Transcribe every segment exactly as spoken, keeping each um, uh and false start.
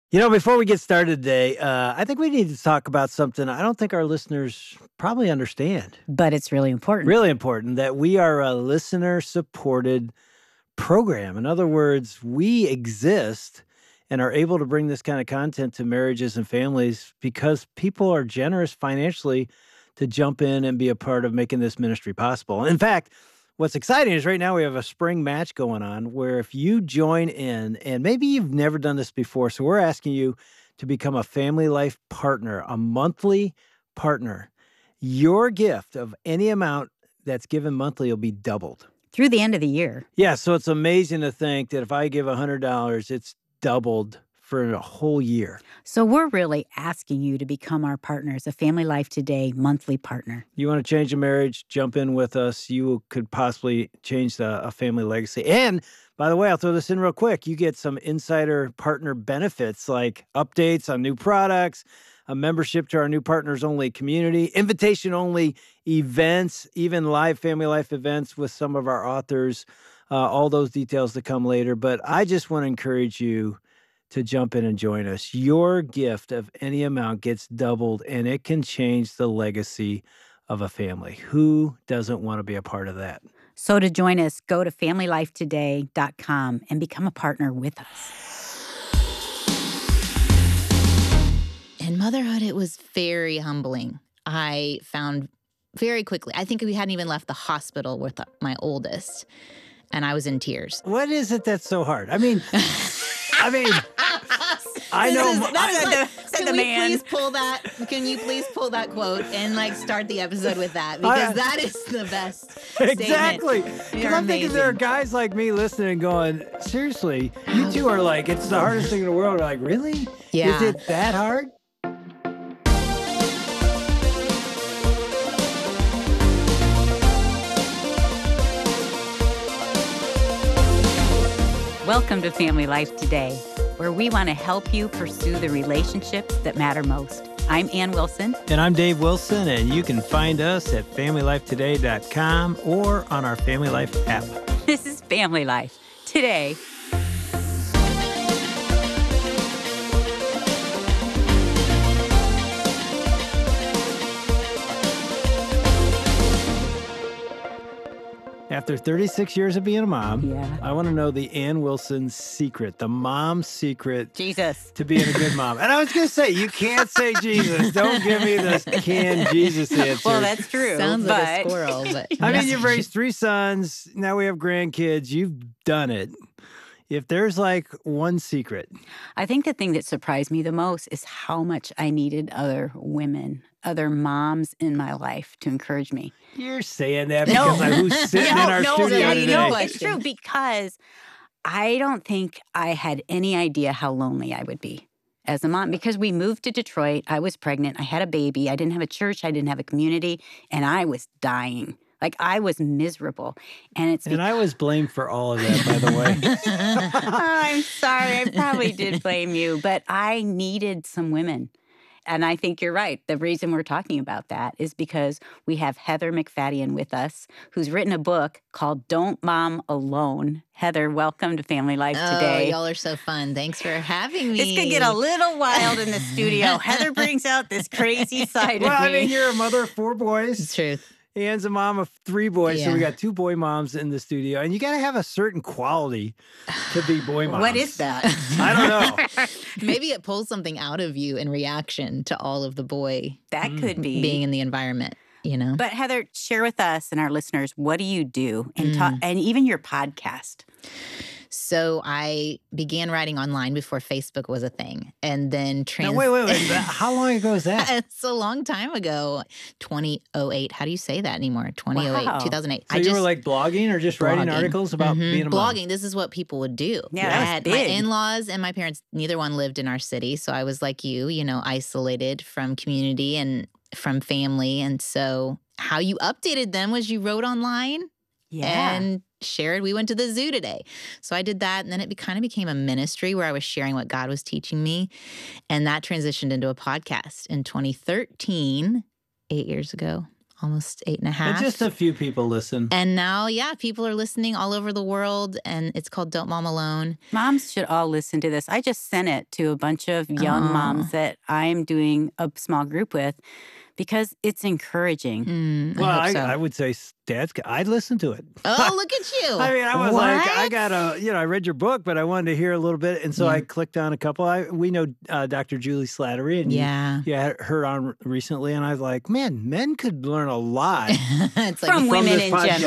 You know, before we get started today, uh, I think we need to talk about something I don't think our listeners probably understand. But it's really important. Really important that we are a listener-supported program. In other words, we exist and are able to bring this kind of content to marriages and families because people are generous financially to jump in and be a part of making this ministry possible. In fact, what's exciting is right now we have a spring match going on where if you join in, and maybe you've never done this before, so we're asking you to become a Family Life partner, a monthly partner. Your gift of any amount that's given monthly will be doubled. Through the end of the year. Yeah, so it's amazing to think that if I give one hundred dollars, it's doubled for a whole year. So we're really asking you to become our partners, a Family Life Today monthly partner. You want to change a marriage, jump in with us. You could possibly change the, a family legacy. And by the way, I'll throw this in real quick. You get some insider partner benefits like updates on new products, a membership to our new partners only community, invitation only events, even live Family Life events with some of our authors, uh, all those details to come later. But I just want to encourage you to jump in and join us. Your gift of any amount gets doubled, and it can change the legacy of a family. Who doesn't want to be a part of that? So to join us, go to family life today dot com and become a partner with us. In motherhood, it was very humbling. I found very quickly, I think we hadn't even left the hospital with my oldest, and I was in tears. What is it that's so hard? I mean, I mean, I know. Is, that is like, like, can the we man. please pull that? Can you please pull that quote and like start the episode with that? Because I, that is the best. Exactly. Because I'm thinking there are guys like me listening and going, seriously, you two are like, it's the hardest thing in the world. We're like, really? Yeah. Is it that hard? Welcome to Family Life Today, where we want to help you pursue the relationships that matter most. I'm Ann Wilson. And I'm Dave Wilson, and you can find us at family life today dot com or on our Family Life app. This is Family Life Today. After thirty-six years of being a mom, Yeah. I want to know the Ann Wilson secret, the mom's secret Jesus. to being a good mom. And I was going to say, you can't say Jesus. Don't give me this can Jesus answer. Well, that's true. Sounds but... like a squirrel, but I mean, you've raised three sons. Now we have grandkids. You've done it. If there's like one secret. I think the thing that surprised me the most is how much I needed other women, other moms in my life to encourage me. You're saying that because of who's sitting no, in our no, studio no, today. no, it's true because I don't think I had any idea how lonely I would be as a mom because we moved to Detroit. I was pregnant. I had a baby. I didn't have a church. I didn't have a community. And I was dying. Like, I was miserable. And it's And because... I was blamed for all of that, by the way. oh, I'm sorry. I probably did blame you. But I needed some women. And I think you're right. The reason we're talking about that is because we have Heather McFadden with us, who's written a book called Don't Mom Alone. Heather, welcome to Family Life oh, Today. Y'all are so fun. Thanks for having me. It's going to get a little wild in the studio. Heather brings out this crazy side Well, of me. I mean, you're a mother of four boys. It's truth. Ann's a mom of three boys, Yeah. so we got two boy moms in the studio. And you got to have a certain quality to be boy moms. What is that? I don't know. Maybe it pulls something out of you in reaction to all of the boy That could be. being in the environment, you know? But Heather, share with us and our listeners, what do you do? And, Mm. ta- and even your podcast. So I began writing online before Facebook was a thing. And then trans- Now, wait, wait, wait. How long ago is that? It's a long time ago. twenty oh eight. How do you say that anymore? twenty oh eight, Wow. two thousand eight. So I you just, were like blogging or just writing blogging. articles about Mhm. being a mom? blogging. This is what people would do. Yeah, I that was had my big. in-laws and my parents, neither one lived in our city. So I was like you, you know, isolated from community and from family. And so how you updated them was you wrote online Yeah. and shared. We went to the zoo today. So I did that. And then it be, kind of became a ministry where I was sharing what God was teaching me. And that transitioned into a podcast in twenty thirteen, eight years ago. almost eight and a And half. just a few people listen. And now, yeah, people are listening all over the world, and it's called Don't Mom Alone. Moms should all listen to this. I just sent it to a bunch of young Aw. moms that I'm doing a small group with because it's encouraging. Mm, Well, I hope I, so. I would say, s- Dad's, I'd listen to it. Oh, look at you. I mean, I was like, I What? got a, you know, I read your book, but I wanted to hear a little bit. And so Yeah. I clicked on a couple. I We know uh, Doctor Julie Slattery, and you, Yeah. you had her on recently. And I was like, man, men could learn a lot. It's like From From women this in podcast.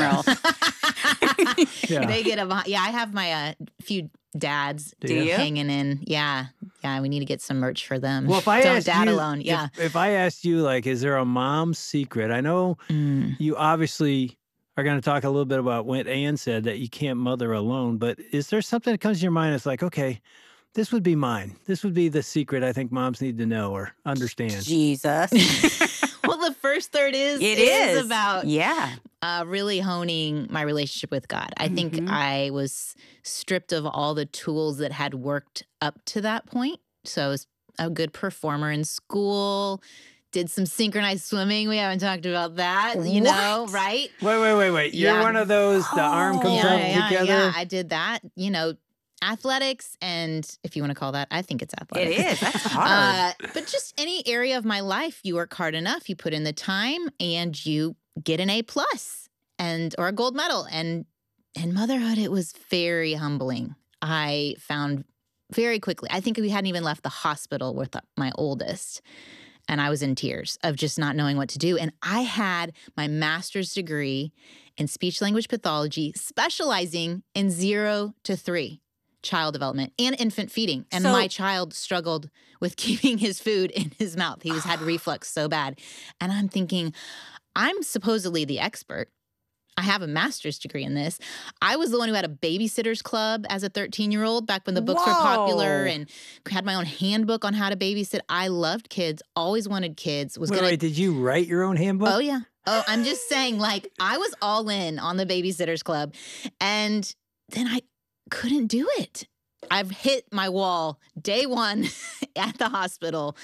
general. Yeah. They get a yeah. I have my uh, few dads Do Do you? hanging in. Yeah, yeah. We need to get some merch for them. Well, if I Don't asked dad you, alone. if- Yeah. if, I asked you, like, is there a mom's secret? I know Mm. you obviously are going to talk a little bit about what Ann said, that you can't mother alone. But is there something that comes to your mind that's like, okay, this would be mine. This would be the secret I think moms need to know or understand. Jesus. Well, the first third is It is is. about Yeah. uh, really honing my relationship with God. I think Mhm. I was stripped of all the tools that had worked up to that point. So I was a good performer in school, did some synchronized swimming. We haven't talked about that, you know, What? right? Wait, wait, wait, wait. You're Yeah. one of those, the arm comes Oh. up yeah, yeah, together. yeah. I did that, you know, athletics, and if you want to call that, I think it's It athletics. is. That's hard. Uh, but just any area of my life, you work hard enough, you put in the time, and you get an A plus and or a gold medal. And in motherhood, it was very humbling. I found very quickly. I think we hadn't even left the hospital with my oldest, and I was in tears of just not knowing what to do. And I had my master's degree in speech language pathology, specializing in zero to three child development and infant feeding. And So- my child struggled with keeping his food in his mouth. He was had reflux so bad. And I'm thinking, I'm supposedly the expert. I have a master's degree in this. I was the one who had a babysitter's club as a thirteen-year-old back when the books were popular, Whoa. and had my own handbook on how to babysit. I loved kids, always wanted kids, was Wait, gonna wait, did you write your own handbook? Oh, yeah. Oh, I'm just saying, like, I was all in on the Babysitters Club. And then I couldn't do it. I've hit my wall day one at the hospital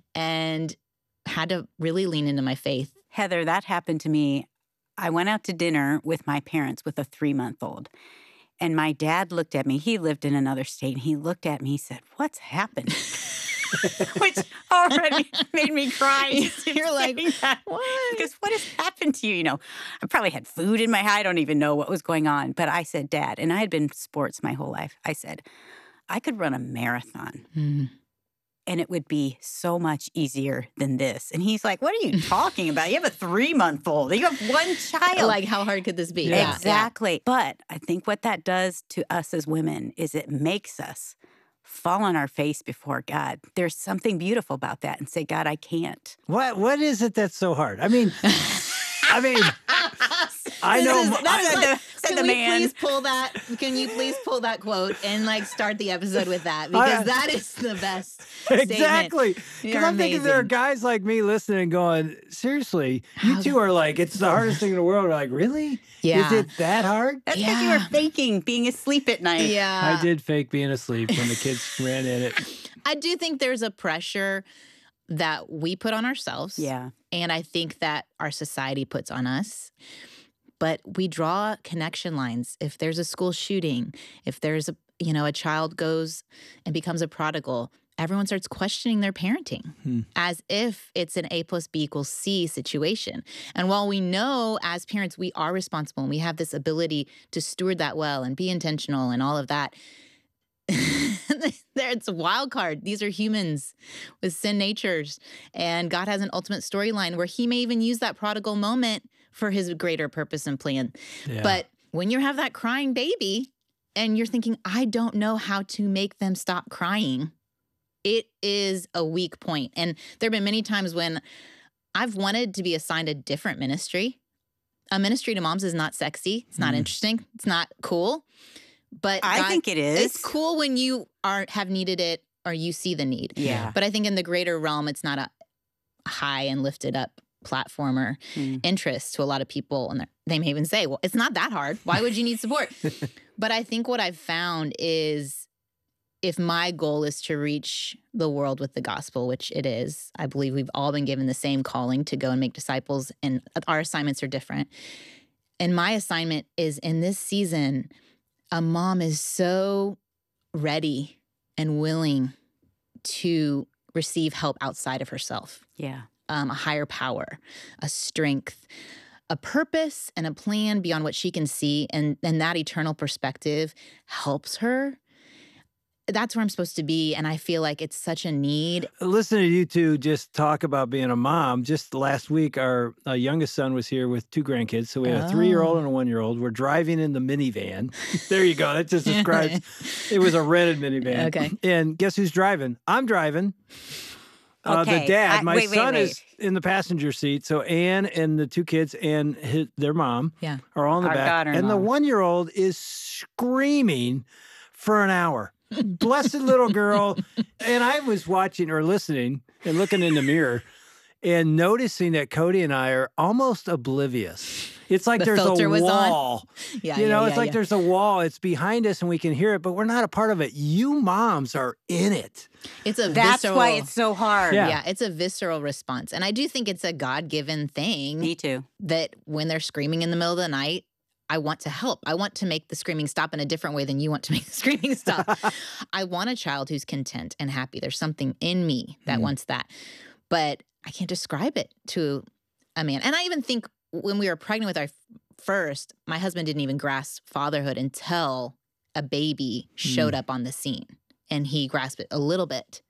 and had to really lean into my faith. Heather, that happened to me. I went out to dinner with my parents with a three-month-old. And my dad looked at me. He lived in another state. And he looked at me. He said, "What's happened?" Which already made me cry. just him You're like, saying that. what? Because what has happened to you? You know, I probably had food in my eye. I don't even know what was going on. But I said, "Dad," and I had been sports my whole life. I said, "I could run a marathon. Mm. And it would be so much easier than this." And he's like, "What are you talking about? You have a three-month-old. You have one child." Like, how hard could this be? Yeah. Yeah, Exactly. But I think what that does to us as women is it makes us fall on our face before God. There's something beautiful about that, and say, "God, I can't." What What is it that's so hard? I mean, I mean, I This know. is- m- that is Said like- the- said can the we man. please pull that? Can you please pull that quote and like start the episode with that, because that is the best statement. Exactly. Because You're I'm thinking there are amazing. guys like me listening going, seriously, you How two are like, it's the hardest thing in the world. We're like, really? Yeah. Is it that hard? That's because you were Yeah. faking being asleep at night. Yeah, I did fake being asleep when the kids ran in it. I do think there's a pressure that we put on ourselves. Yeah. And I think that our society puts on us. But we draw connection lines. If there's a school shooting, if there's a, you know, a child goes and becomes a prodigal, everyone starts questioning their parenting Hmm. as if it's an A plus B equals C situation. And while we know as parents we are responsible and we have this ability to steward that well and be intentional and all of that, there it's a wild card. These are humans with sin natures, and God has an ultimate storyline where he may even use that prodigal moment for his greater purpose and plan. Yeah. But when you have that crying baby and you're thinking, I don't know how to make them stop crying, it is a weak point. And there have been many times when I've wanted to be assigned a different ministry. A ministry to moms is not sexy. It's not Mm. interesting. It's not cool. But I God- think it is. it's cool when you are have needed it or you see the need. Yeah. But I think in the greater realm, it's not a high and lifted up platformer Mm. interest to a lot of people. And they're- they may even say, well, it's not that hard. Why would you need support? But I think what I've found is if my goal is to reach the world with the gospel, which it is, I believe we've all been given the same calling to go and make disciples, and our assignments are different. And my assignment is in this season, a mom is so ready and willing to receive help outside of herself. Yeah. Um, a higher power, a strength, a purpose, and a plan beyond what she can see. And, and that eternal perspective helps her. That's where I'm supposed to be. And I feel like it's such a need. Listening to you two just talk about being a mom, just last week, our uh, youngest son was here with two grandkids. So we had a three-year-old and a one-year-old. We're driving in the minivan. There you go. That just describes, it was a rented minivan. Okay. And guess who's driving? I'm driving. Uh, Okay. the dad, I- my wait, wait, son wait. is in the passenger seat. So Anne and the two kids and his, their mom Yeah. are all in the Our back. daughter-in-law. And the one-year-old is screaming for an hour. Blessed little girl. And I was watching or listening and looking in the mirror and noticing that Cody and I are almost oblivious. It's like The there's a filter was on? wall. Yeah. You yeah, know, yeah, it's like yeah. there's a wall. It's behind us and we can hear it, but we're not a part of it. You moms are in it. It's a That's visceral, why it's so hard. Yeah. yeah, it's a visceral response. And I do think it's a God-given thing Me too. that when they're screaming in the middle of the night, I want to help. I want to make the screaming stop in a different way than you want to make the screaming stop. I want a child who's content and happy. There's something in me that Mm. wants that. But I can't describe it to a man. And I even think when we were pregnant with our f- first, my husband didn't even grasp fatherhood until a baby showed up on the scene. And he grasped it a little bit.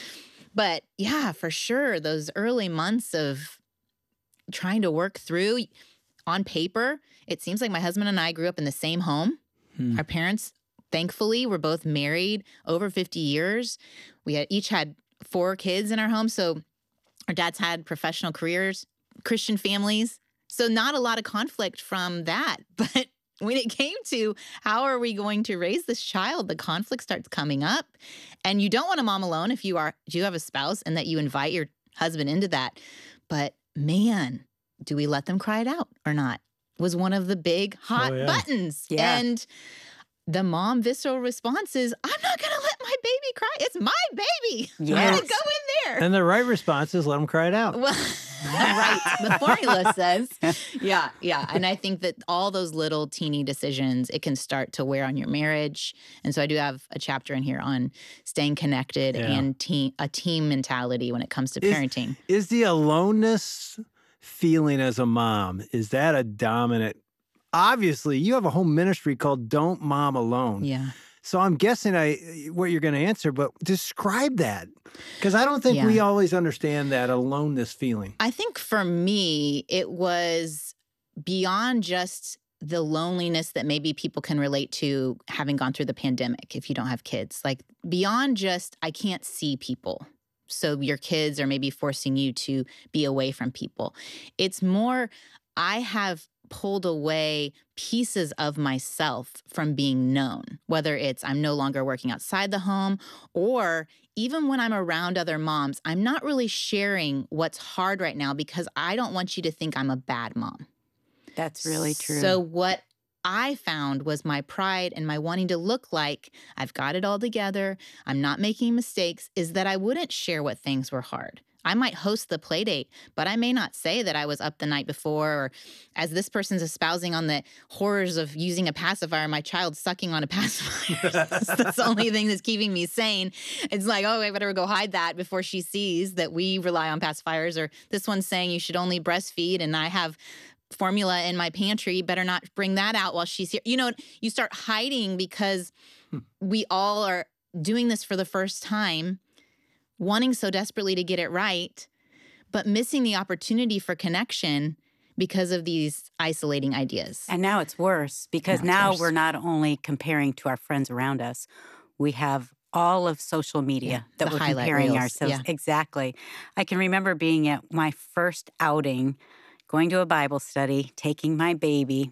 But yeah, for sure, those early months of trying to work through, on paper, it seems like my husband and I grew up in the same home. Hmm. Our parents, thankfully, were both married over fifty years. We had each had four kids in our home. So our dads had professional careers, Christian families. So not a lot of conflict from that. But when it came to how are we going to raise this child, the conflict starts coming up. And you don't want a mom alone if you are, do you have a spouse and that you invite your husband into that. But man, do we let them cry it out or not? Was one of the big hot Oh, yeah. buttons. Yeah. And the mom visceral response is, I'm not going to let my baby cry. It's my baby. I'm Yes. going to go in there. And the right response is let them cry it out. Well, right. The formula says, yeah, yeah. And I think that all those little teeny decisions, it can start to wear on your marriage. And so I do have a chapter in here on staying connected Yeah. and team, a team mentality when it comes to Is- parenting. Is the aloneness feeling as a mom, is that a dominant? Obviously, you have a home ministry called Don't Mom Alone. Yeah. So I'm guessing I what you're going to answer, but describe that. Because I don't think we Yeah. always understand that aloneness feeling. I think for me, it was beyond just the loneliness that maybe people can relate to having gone through the pandemic if you don't have kids. Like beyond just, I can't see people. So your kids are maybe forcing you to be away from people. It's more, I have pulled away pieces of myself from being known, whether it's I'm no longer working outside the home, or even when I'm around other moms, I'm not really sharing what's hard right now because I don't want you to think I'm a bad mom. That's really true. So what I found was my pride and my wanting to look like I've got it all together, I'm not making mistakes, is that I wouldn't share what things were hard. I might host the play date, but I may not say that I was up the night before, or as this person's espousing on the horrors of using a pacifier, my child's sucking on a pacifier. That's the only thing that's keeping me sane. It's like, oh, I better go hide that before she sees that we rely on pacifiers. Or this one's saying you should only breastfeed, and I have formula in my pantry, better not bring that out while she's here. You know, you start hiding because Hmm. we all are doing this for the first time, wanting so desperately to get it right, but missing the opportunity for connection because of these isolating ideas. And now it's worse because Now it's now worse. we're not only comparing to our friends around us, we have all of social media Yeah, that the we're highlight comparing reels, ourselves. yeah. Exactly. I can remember being at my first outing, going to a Bible study, taking my baby,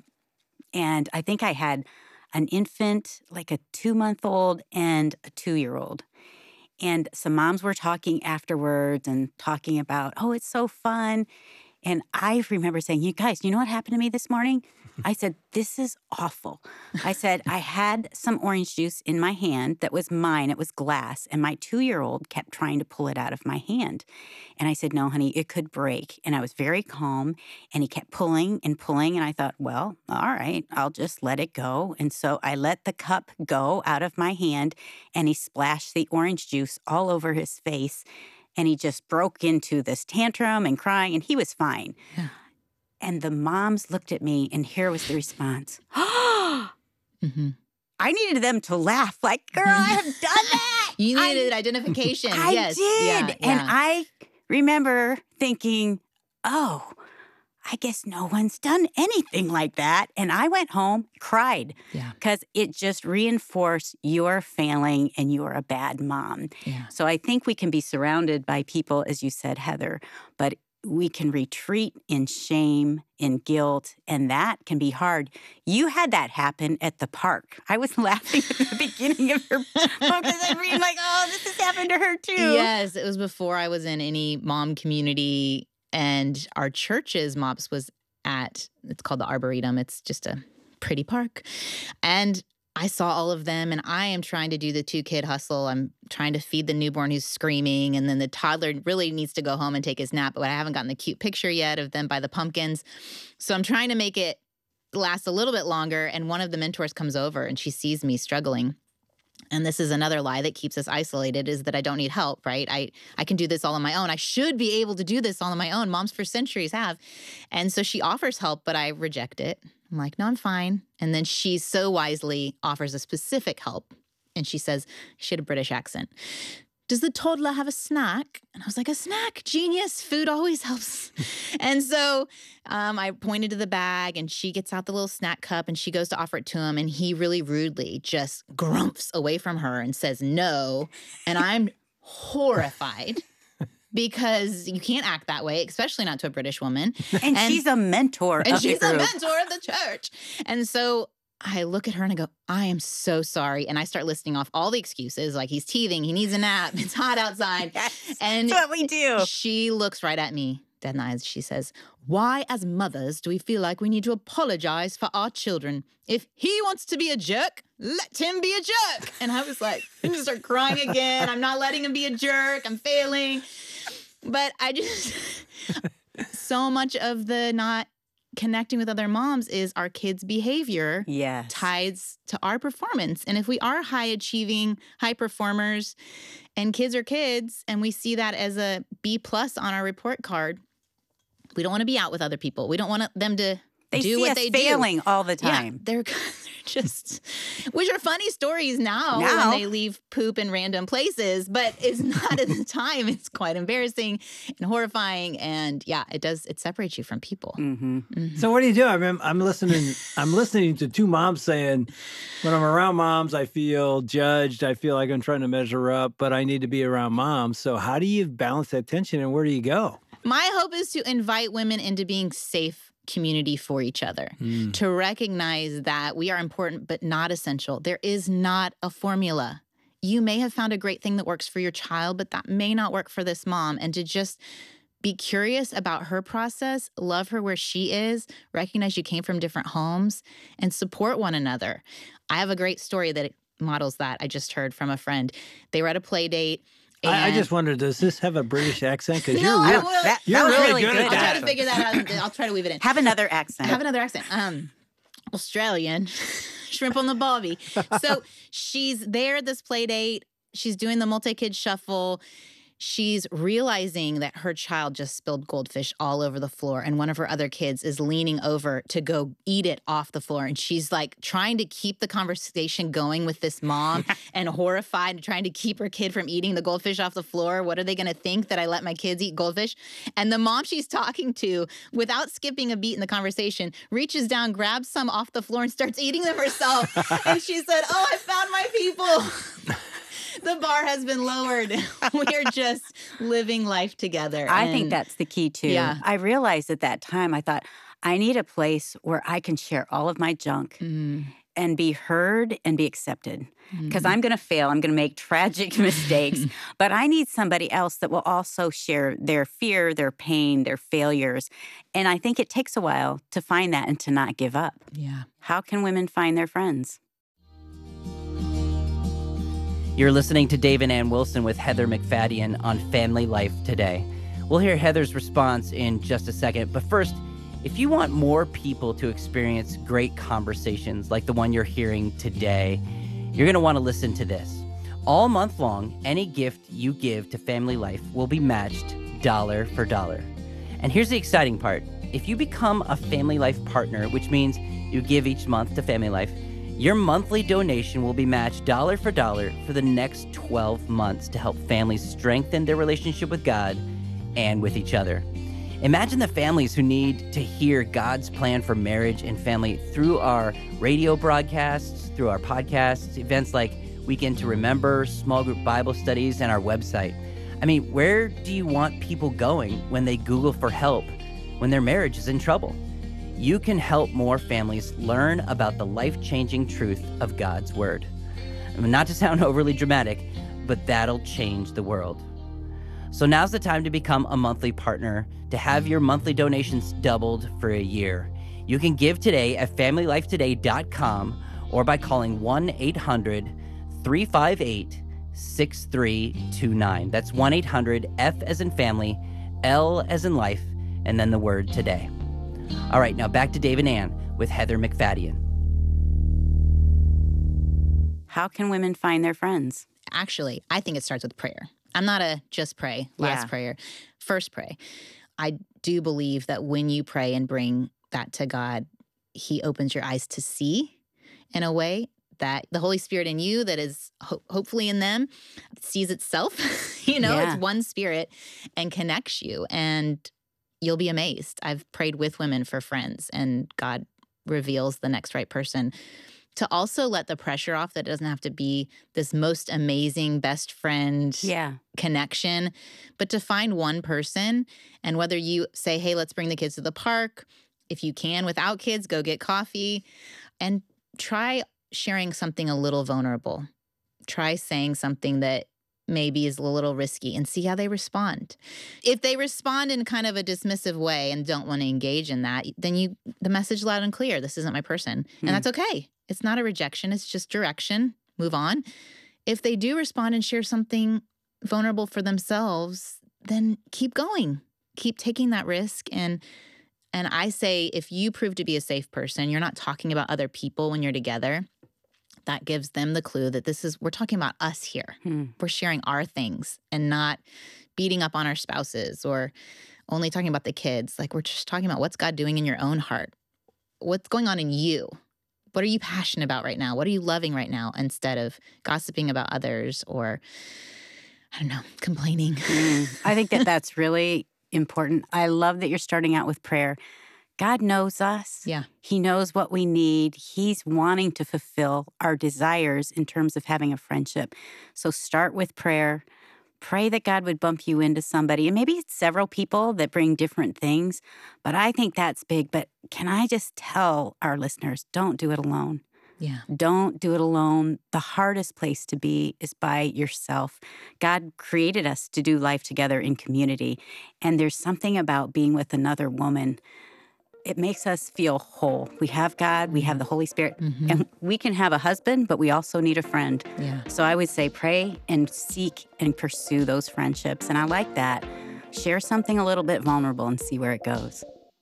and I think I had an infant, like a two-month-old and a two-year-old. And some moms were talking afterwards and talking about, oh, it's so fun. And I remember saying, you guys, you know what happened to me this morning? I said, this is awful. I said, I had some orange juice in my hand that was mine. It was glass. And my two-year-old kept trying to pull it out of my hand. And I said, no, honey, it could break. And I was very calm. And he kept pulling and pulling. And I thought, well, all right, I'll just let it go. And so I let the cup go out of my hand. And he splashed the orange juice all over his face. And he just broke into this tantrum and crying. And he was fine. Yeah. And the moms looked at me, and here was the response. mm-hmm. I needed them to laugh like, girl, I have done that. You I, needed identification. I yes. did. Yeah, yeah. And I remember thinking, oh, I guess no one's done anything like that. And I went home, cried, because yeah. it just reinforced you're failing and you're a bad mom. Yeah. So I think we can be surrounded by people, as you said, Heather, but we can retreat in shame, in guilt, and that can be hard. You had that happen at the park. I was laughing at the beginning of your book because I'm reading like, oh, this has happened to her too. Yes, it was before I was in any mom community, and our church's MOPS was at, it's called the Arboretum. It's just a pretty park. And I saw all of them, and I am trying to do the two-kid hustle. I'm trying to feed the newborn who's screaming, and then the toddler really needs to go home and take his nap, but I haven't gotten the cute picture yet of them by the pumpkins. So I'm trying to make it last a little bit longer, and one of the mentors comes over, and she sees me struggling. And this is another lie that keeps us isolated, is that I don't need help, right? I, I can do this all on my own. I should be able to do this all on my own. Moms for centuries have. And so she offers help, but I reject it. I'm like, no, I'm fine. And then she so wisely offers a specific help. And she says, she had a British accent. Does the toddler have a snack? And I was like, a snack? Genius. Food always helps. And so um, I pointed to the bag, and she gets out the little snack cup, and she goes to offer it to him. And he really rudely just grumps away from her and says no. And I'm horrified. Because you can't act that way, especially not to a British woman. And, and she's a mentor and of she's the a group. mentor of the church. And so I look at her and I go, I am so sorry. And I start listing off all the excuses, like he's teething, he needs a nap, it's hot outside. Yes, and that's what we do. She looks right at me, dead in the eyes. She says, why as mothers do we feel like we need to apologize for our children? If he wants to be a jerk, let him be a jerk. And I was like, I just start crying again. I'm not letting him be a jerk. I'm failing. But I just, so much of the not connecting with other moms is our kids' behavior yes. ties to our performance. And if we are high achieving, high performers, and kids are kids, and we see that as a B plus on our report card, we don't want to be out with other people. We don't want them to they do see what us they failing do. all the time. Yeah, they're, they're just, which are funny stories now, now when they leave poop in random places, but it's not at the time. It's quite embarrassing and horrifying, and yeah, it does. It separates you from people. Mm-hmm. Mm-hmm. So what do you do? I mean, I'm listening. I'm listening to two moms saying, when I'm around moms, I feel judged. I feel like I'm trying to measure up, but I need to be around moms. So how do you balance that tension, and where do you go? My hope is to invite women into being safe community for each other, mm. to recognize that we are important but not essential. There is not a formula. You may have found a great thing that works for your child, but that may not work for this mom. And to just be curious about her process, love her where she is, recognize you came from different homes, and support one another. I have a great story that models that. I just heard from a friend. They were at a play date. I, I just wondered, does this have a British accent? Because no, you're, real, that, you're that really, really good, good at I'll that. try to figure that out. I'll try to weave it in. Have another accent. Have another accent. Um, Australian. Shrimp on the barbie. So she's there at this play date. She's doing the multi-kid shuffle. She's realizing that her child just spilled goldfish all over the floor, and one of her other kids is leaning over to go eat it off the floor. And she's like trying to keep the conversation going with this mom and horrified and trying to keep her kid from eating the goldfish off the floor. What are they going to think, that I let my kids eat goldfish? And the mom she's talking to, without skipping a beat in the conversation, reaches down, grabs some off the floor, and starts eating them herself. And she said, oh, I found my people. The bar has been lowered. We are just living life together. I and think that's the key, too. Yeah. I realized at that time, I thought, I need a place where I can share all of my junk. Mm. and be heard and be accepted. Because Mhm. I'm going to fail. I'm going to make tragic mistakes. But I need somebody else that will also share their fear, their pain, their failures. And I think it takes a while to find that and to not give up. Yeah. How can women find their friends? You're listening to Dave and Ann Wilson with Heather McFadden on Family Life Today. We'll hear Heather's response in just a second. But first, if you want more people to experience great conversations like the one you're hearing today, you're going to want to listen to this. All month long, any gift you give to Family Life will be matched dollar for dollar. And here's the exciting part. If you become a Family Life partner, which means you give each month to Family Life, your monthly donation will be matched dollar for dollar for the next twelve months to help families strengthen their relationship with God and with each other. Imagine the families who need to hear God's plan for marriage and family through our radio broadcasts, through our podcasts, events like Weekend to Remember, small group Bible studies, and our website. I mean, where do you want people going when they Google for help when their marriage is in trouble? You can help more families learn about the life-changing truth of God's Word. I mean, not to sound overly dramatic, but that'll change the world. So now's the time to become a monthly partner, to have your monthly donations doubled for a year. You can give today at family life today dot com or by calling one eight hundred three five eight six three two nine. That's one eight hundred F as in family, L as in life, and then the word today. All right, now back to Dave and Ann with Heather McFadden. How can women find their friends? Actually, I think it starts with prayer. I'm not a just pray, last Yeah. prayer, first pray. I do believe that when you pray and bring that to God, he opens your eyes to see in a way that the Holy Spirit in you that is ho- hopefully in them sees itself. you know, Yeah. it's one spirit and connects you, and you'll be amazed. I've prayed with women for friends, and God reveals the next right person. To also let the pressure off that it doesn't have to be this most amazing best friend Yeah. connection, but to find one person, and whether you say, hey, let's bring the kids to the park, if you can without kids, go get coffee, and try sharing something a little vulnerable. Try saying something that maybe is a little risky and see how they respond. If they respond in kind of a dismissive way and don't want to engage in that, then you the message loud and clear, this isn't my person. Hmm. And that's okay. It's not a rejection, it's just direction. Move on. If they do respond and share something vulnerable for themselves, then keep going. Keep taking that risk. And and I say, if you prove to be a safe person, you're not talking about other people when you're together, that gives them the clue that this is, we're talking about us here. Hmm. We're sharing our things and not beating up on our spouses or only talking about the kids. Like, we're just talking about what's God doing in your own heart. What's going on in you? What are you passionate about right now? What are you loving right now? Instead of gossiping about others or, I don't know, complaining. Mm. I think that that's really important. I love that you're starting out with prayer. God knows us. Yeah. He knows what we need. He's wanting to fulfill our desires in terms of having a friendship. So start with prayer. Pray that God would bump you into somebody, and maybe several people that bring different things. But I think that's big. But can I just tell our listeners, don't do it alone. Yeah. Don't do it alone. The hardest place to be is by yourself. God created us to do life together in community. And there's something about being with another woman. It makes us feel whole. We have God, we have the Holy Spirit, Mhm. and we can have a husband, but we also need a friend. Yeah. So I would say pray and seek and pursue those friendships. And I like that. Share something a little bit vulnerable and see where it goes.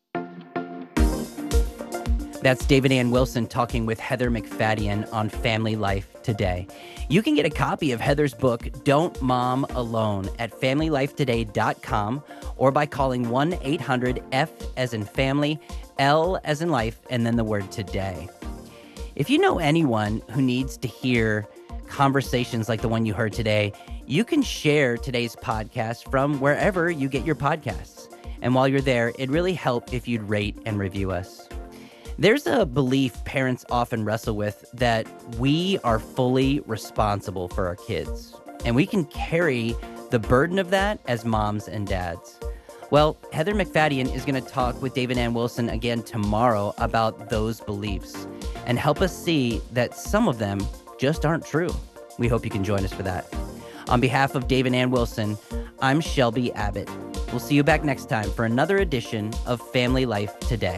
That's Dave and Ann Wilson talking with Heather McFadden on Family Life Today. You can get a copy of Heather's book, Don't Mom Alone, at family life today dot com or by calling one eight hundred F as in family, L as in life, and then the word today. If you know anyone who needs to hear conversations like the one you heard today, you can share today's podcast from wherever you get your podcasts. And while you're there, it'd really help if you'd rate and review us. There's a belief parents often wrestle with that we are fully responsible for our kids, and we can carry the burden of that as moms and dads. Well, Heather McFadden is going to talk with Dave and Ann Wilson again tomorrow about those beliefs. and help us see that some of them just aren't true. We hope you can join us for that. On behalf of Dave and Ann Wilson, I'm Shelby Abbott. We'll see you back next time for another edition of Family Life Today.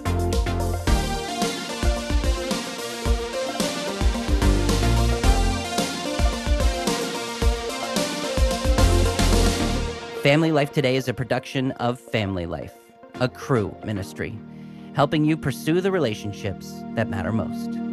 Family Life Today is a production of Family Life, a Cru ministry, helping you pursue the relationships that matter most.